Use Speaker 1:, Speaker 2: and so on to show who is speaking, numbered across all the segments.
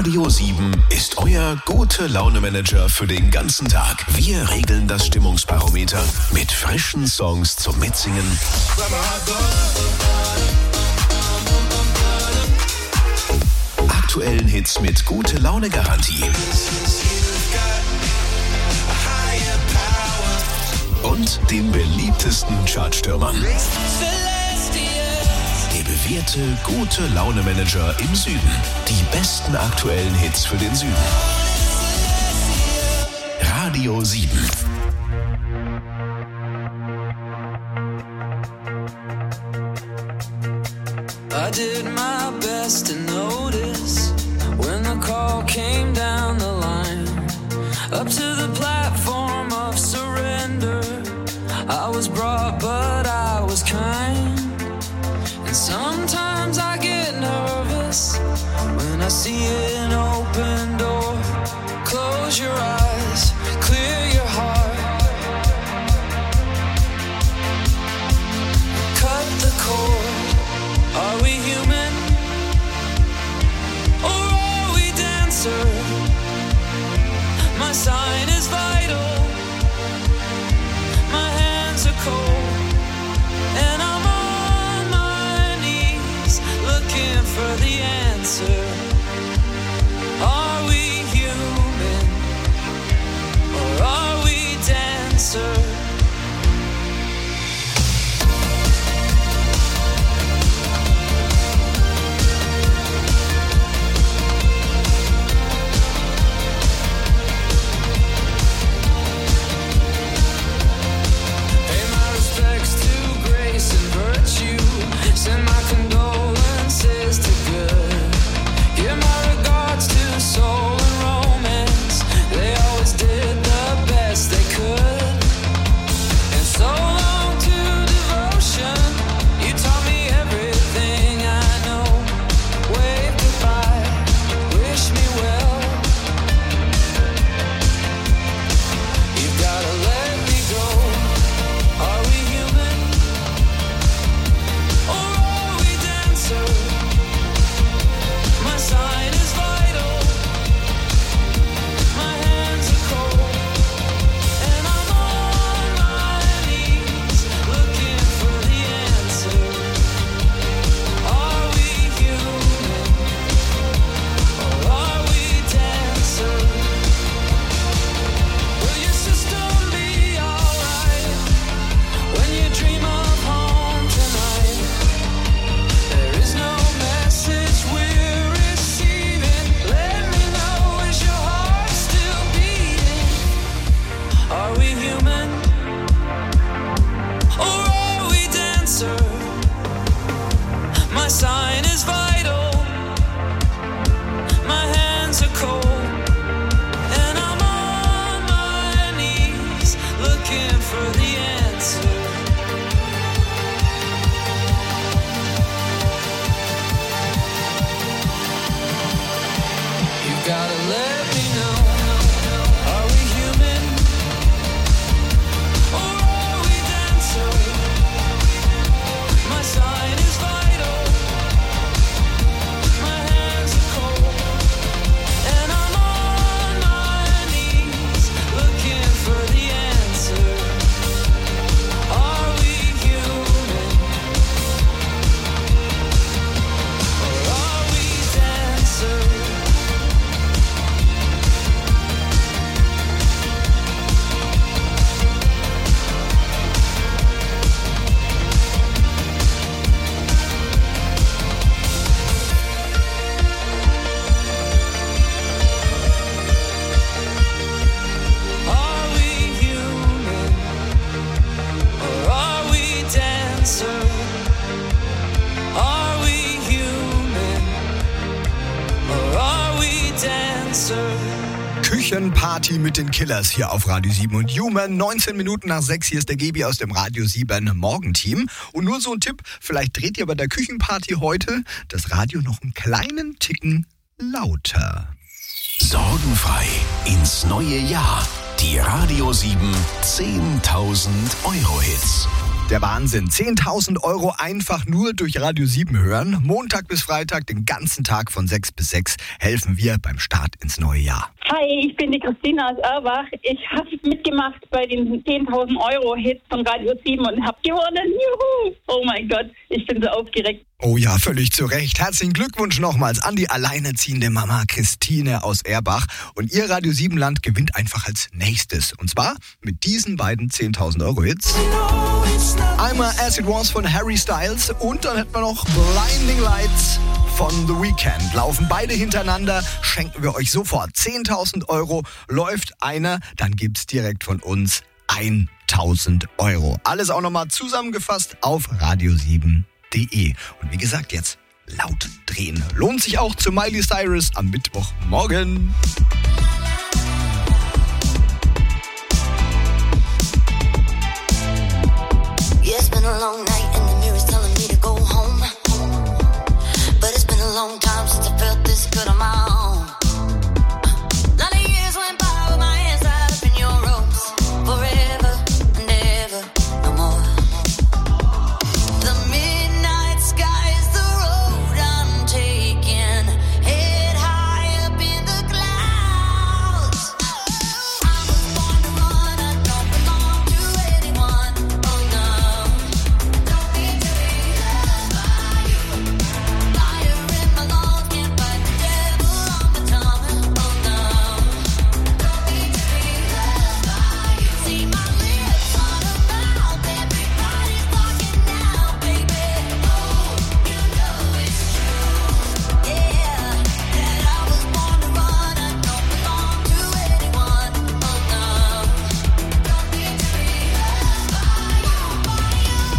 Speaker 1: Radio 7 ist euer Gute-Laune-Manager für den ganzen Tag. Wir regeln das Stimmungsbarometer mit frischen Songs zum Mitsingen, aktuellen Hits mit Gute-Laune-Garantie und den beliebtesten Chartstürmern. Der bewährte Gute-Laune-Manager im Süden. Die besten aktuellen Hits für den Süden. Radio 7.
Speaker 2: I did my best to notice when the call came down the line. Up to the platform of surrender. I was brought, but I was kind. And sometimes I get nervous when I see an open door. Close your eyes, clear your heart. Cut the cord. Are we human? Or are we dancer? My sign is vital. My hands are cold. And I'm on my knees looking for the answer. Are we human? Or are we dancer? Send my condolences to good. Give my regards to soul and romance. They always did the best they could. And so long to devotion. You taught me everything I know. Wave goodbye, wish me well. You've gotta let me go. Are we human? My sign is vital. My hands are cold. And I'm on my knees looking for the answer. Are we human? Or are we dancer? Will your system be alright when you dream of home tonight? There is no message we're receiving. Let me know, is your heart still beating? Are we human? Or are we dancer? My sign is vital. My hands are cold. And I'm on my knees looking for the answer. You gotta let me know. Are we human? Or are we dancer? My sign is vital. My hands are cold. And I'm on my knees looking for the answer. Are we human? Or are we dancer? Are we human? Or are we dancer? Are we human? Or are we dancer?
Speaker 3: Küchenparty mit den Killers hier auf Radio 7 und Human. 19 Minuten nach 6, hier ist der Gebi aus dem Radio 7 Morgenteam. Und nur so ein Tipp, vielleicht dreht ihr bei der Küchenparty heute das Radio noch einen kleinen Ticken lauter.
Speaker 1: Sorgenfrei ins neue Jahr. Die Radio 7 10.000 Euro Hits.
Speaker 3: Der Wahnsinn. 10.000 Euro einfach nur durch Radio 7 hören. Montag bis Freitag, den ganzen Tag von 6 bis 6 helfen wir beim Start ins neue Jahr.
Speaker 4: Hi, ich bin die Christina aus Erbach. Ich habe mitgemacht bei den 10.000 Euro Hits von Radio 7 und habe gewonnen. Juhu! Oh mein Gott, ich bin so aufgeregt.
Speaker 3: Oh ja, völlig zu Recht. Herzlichen Glückwunsch nochmals an die alleinerziehende Mama Christine aus Erbach. Und ihr Radio 7 Land gewinnt einfach als nächstes. Und zwar mit diesen beiden 10.000 Euro Hits. Einmal As It Was von Harry Styles und dann hätten wir noch Blinding Lights von The Weeknd. Laufen beide hintereinander, schenken wir euch sofort 10.000 Euro. Läuft einer, dann gibt's direkt von uns 1.000 Euro. Alles auch nochmal zusammengefasst auf radio7.de. Und wie gesagt, jetzt laut drehen. Lohnt sich auch zu Miley Cyrus am Mittwochmorgen.
Speaker 5: It's been a long night and the mirror's telling me to go home. But it's been a long time since I felt this good on my own. Lot of years went by with my hands tied up in your ropes. Forever and ever, no more. The midnight sky is the road I'm taking. Head high up in the clouds. I was born to run, I don't belong to anyone. Oh no. Don't need to be loved by you. Fire in my lungs, can't fight the devil on my tongue. Oh no. Don't need to be loved by you. See my lips on a mouth, everybody's talking now, baby. Oh, you know it's true. Yeah, that I was born to run, I don't belong to anyone. Oh no. Don't need to be loved by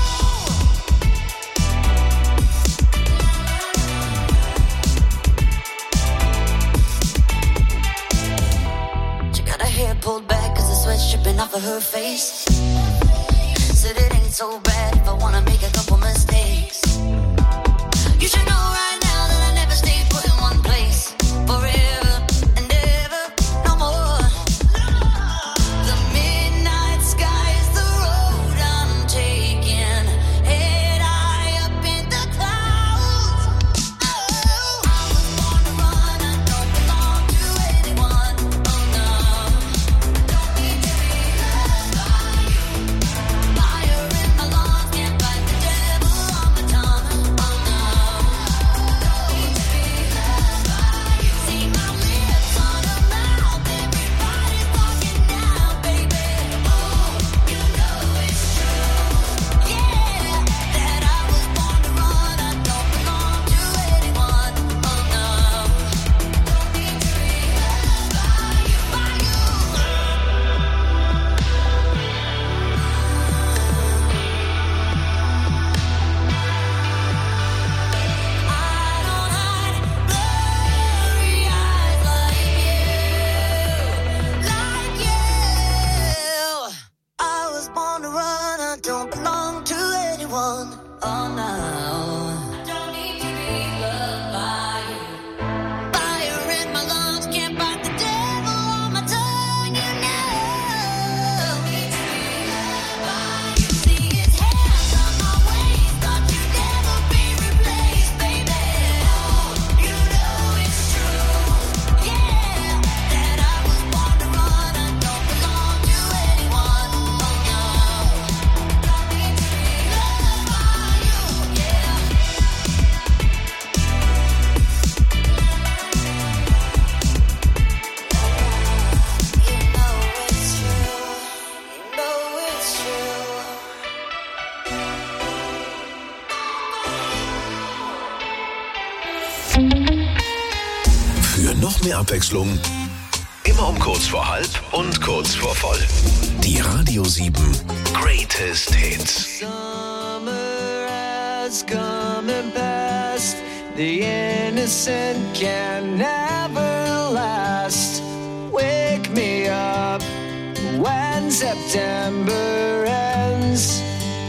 Speaker 5: you. She got her hair pulled back cause the sweat's dripping off of her face. Said it ain't so bad if I wanna make a couple mistakes. You should know right now that I never stay put in one place. Forever and ever, no more. The midnight sky is the road I'm taking. Head high up in the clouds. Oh, I was born to run, I don't belong to anyone. Oh no. Don't need to be loved by you. Fire in my lungs, can't fight the devil on my tongue. Oh no. Don't need to be loved by you. See my lips on a mouth, everybody's talking now, baby. Oh, you know it's true. Yeah, that I was born to run, I don't belong to anyone. Oh no. Don't need to be loved by you. I don't hide blurry eyes like you. I was born to run, I don't belong to anyone. Oh no. I don't need to be loved by you. Fire in my lungs, can't fight the devil on my tongue, you know. Don't need to be loved by you. See his hands on my waist, thought you'd never be replaced, baby. Oh, you know it's true. Yeah, that I was born to run, I don't belong to anyone. Oh no. Don't need to be loved by you. Yeah. You know it's true. You know it's true.
Speaker 1: Für noch mehr Abwechslung, immer um kurz vor halb und kurz vor voll. Die Radio 7 Greatest Hits.
Speaker 2: Summer has come and passed. The innocent can never last. Wake me up when September ends.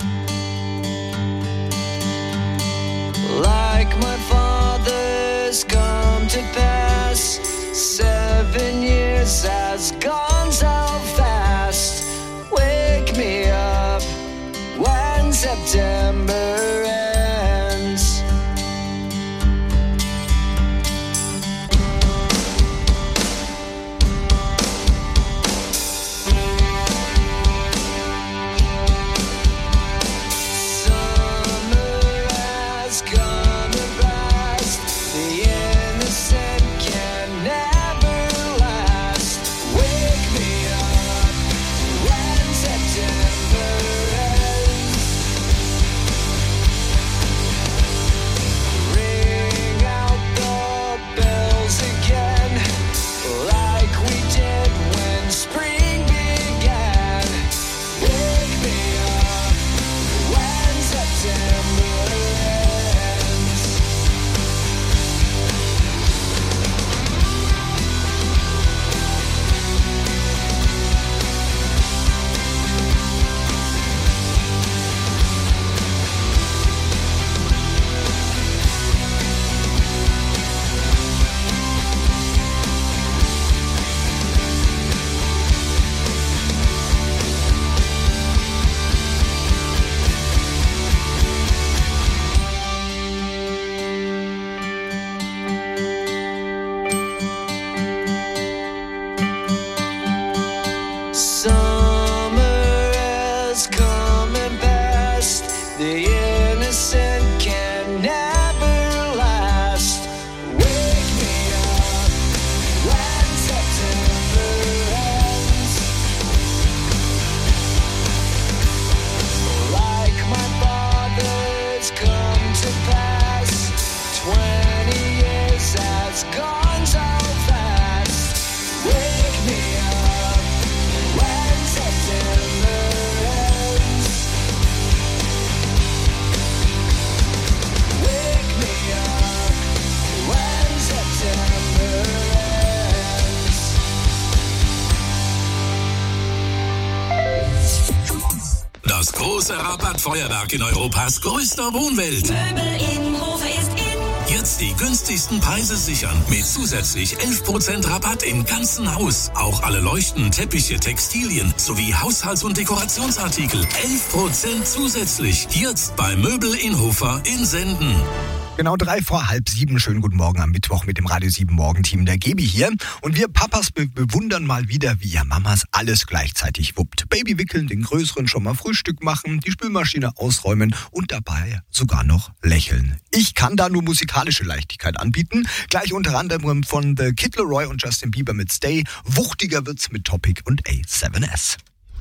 Speaker 2: Like my father's come to pass. 7 years has gone so fast. Wake me up when September ends.
Speaker 1: Das große Rabattfeuerwerk in Europas größter Wohnwelt.
Speaker 6: Möbel in Hofe ist in.
Speaker 1: Jetzt die günstigsten Preise sichern. Mit zusätzlich 11% Rabatt im ganzen Haus. Auch alle Leuchten, Teppiche, Textilien sowie Haushalts- und Dekorationsartikel. 11% zusätzlich. Jetzt bei Möbel in Hofer in Senden.
Speaker 3: Genau 6:03. Schönen guten Morgen am Mittwoch mit dem Radio 7 Morgenteam der Gebi hier. Und wir Papas bewundern mal wieder, wie ihr Mamas alles gleichzeitig wuppt. Baby wickeln, den Größeren schon mal Frühstück machen, die Spülmaschine ausräumen und dabei sogar noch lächeln. Ich kann da nur musikalische Leichtigkeit anbieten. Gleich unter anderem von The Kid Laroi und Justin Bieber mit Stay. Wuchtiger wird's mit Topic und A7S.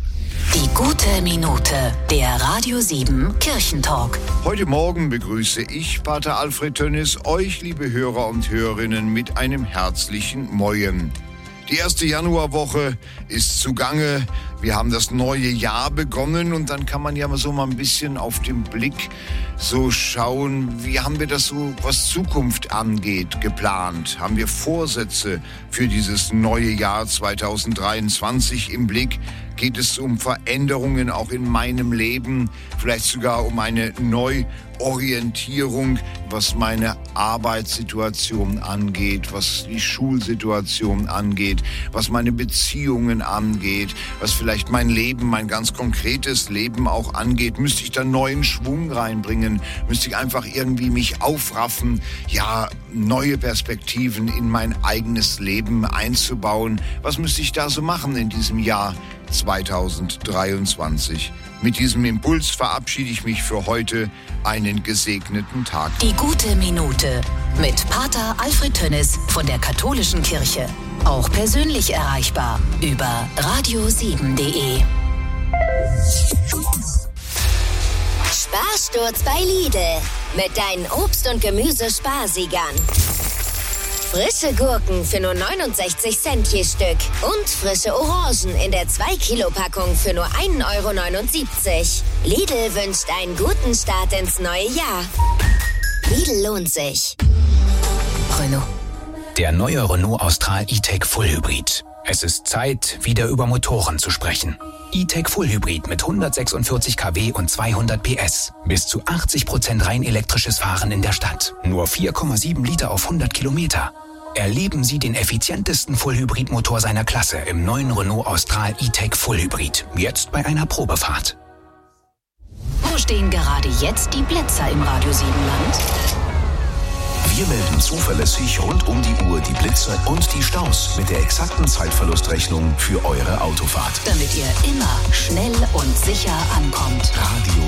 Speaker 6: Die gute Minute, der Radio 7 Kirchentalk.
Speaker 7: Heute Morgen begrüße ich, Pater Alfred Tönnis, euch, liebe Hörer und Hörerinnen, mit einem herzlichen Moin. Die erste Januarwoche ist zugange. Wir haben das neue Jahr begonnen und dann kann man ja so mal ein bisschen auf den Blick so schauen, wie haben wir das so, was Zukunft angeht, geplant? Haben wir Vorsätze für dieses neue Jahr 2023 im Blick? Geht es um Veränderungen auch in meinem Leben, vielleicht sogar um eine Neuorientierung, was meine Arbeitssituation angeht, was die Schulsituation angeht, was meine Beziehungen angeht, was vielleicht mein Leben, mein ganz konkretes Leben auch angeht. Müsste ich da neuen Schwung reinbringen? Müsste ich einfach irgendwie mich aufraffen, ja, neue Perspektiven in mein eigenes Leben einzubauen? Was müsste ich da so machen in diesem Jahr 2023. Mit diesem Impuls verabschiede ich mich für heute. Einen gesegneten Tag.
Speaker 6: Die gute Minute mit Pater Alfred Tönnis von der Katholischen Kirche. Auch persönlich erreichbar über radio7.de.
Speaker 8: Sparsturz bei Lidl mit deinen Obst- und Gemüsesparsiegern. Frische Gurken für nur 69 Cent je Stück. Und frische Orangen in der 2-Kilo-Packung für nur 1,79 €. Lidl wünscht einen guten Start ins neue Jahr. Lidl lohnt sich.
Speaker 6: Renault.
Speaker 9: Der neue Renault Austral E-Tech Full Hybrid. Es ist Zeit, wieder über Motoren zu sprechen. E-Tech Full Hybrid mit 146 kW und 200 PS. Bis zu 80% rein elektrisches Fahren in der Stadt. Nur 4,7 Liter auf 100 Kilometer. Erleben Sie den effizientesten Full-Hybrid-Motor seiner Klasse im neuen Renault Austral E-Tech Full Hybrid. Jetzt bei einer Probefahrt.
Speaker 6: Wo stehen gerade jetzt die Blitzer im Radio 7 Land?
Speaker 1: Wir melden zuverlässig rund um die Uhr die Blitzer und die Staus mit der exakten Zeitverlustrechnung für eure Autofahrt.
Speaker 6: Damit ihr immer schnell und sicher ankommt.
Speaker 1: Radio